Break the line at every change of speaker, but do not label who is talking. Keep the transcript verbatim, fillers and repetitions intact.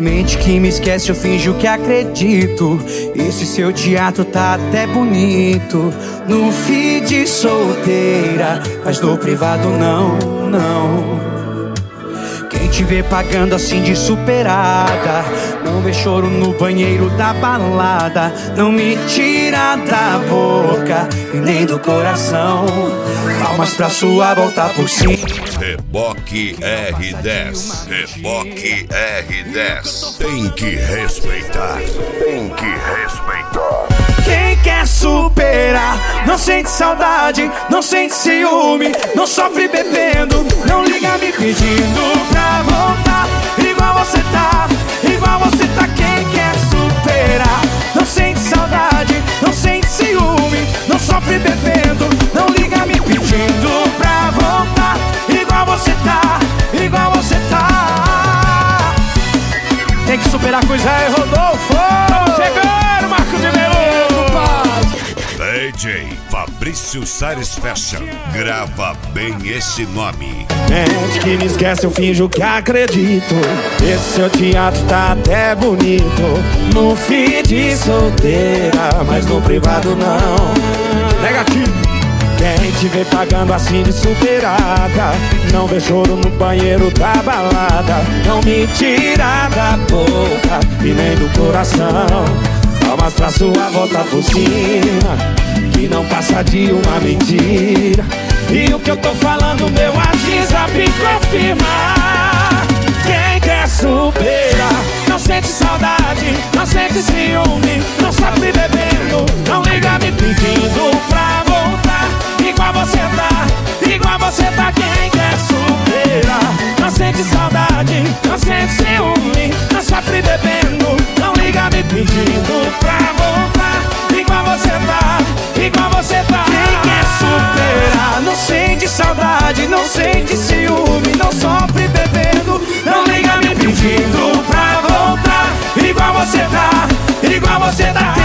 Mente que me esquece, eu finjo que acredito. Esse seu teatro tá até bonito no feed solteira, mas no privado não, não. Quem te vê pagando assim de superada, não vê choro no banheiro da balada. Não me tira da boca e nem do coração. Palmas pra sua volta por cima.
Reboque R dez. Reboque R dez. Tem que respeitar. Tem que respeitar.
Quem quer superar não sente saudade, não sente ciúme, não sofre bebendo, não liga me pedindo pra voltar. Igual você tá, igual você tá. Quem quer superar não sente saudade, não sente ciúme, não sofre bebendo, não liga me pedindo pra voltar. Igual você tá, igual você tá. Tem que superar com Israel Rodolfo. Estamos chegando, Marcos de Melo.
D J Fabrício Sares Fashion. Grava bem esse nome.
Mente que me esquece, eu finjo que acredito. Esse seu teatro tá até bonito no feed solteira, mas no privado não. Negativo. Quem te vê pagando assim de superada, não vê choro no banheiro da balada. Não me tira da boca e nem do coração. Palmas pra sua volta por cima, que não passa de uma mentira. E o que eu tô falando, meu WhatsApp confirma. Quem quer superar não sente saudade, não sente ciúme, não sofre bebendo, não liga me pedindo pra voltar. Igual você tá, igual você tá. Quem quer superar não sente saudade, não sente ciúme, não sofre bebendo, não liga me pedindo pra voltar. Igual você tá, igual você tá. Quem quer superar não sente saudade, não sente ciúme, não sofre bebendo, não liga me pedindo pra voltar. Igual você tá, igual você tá.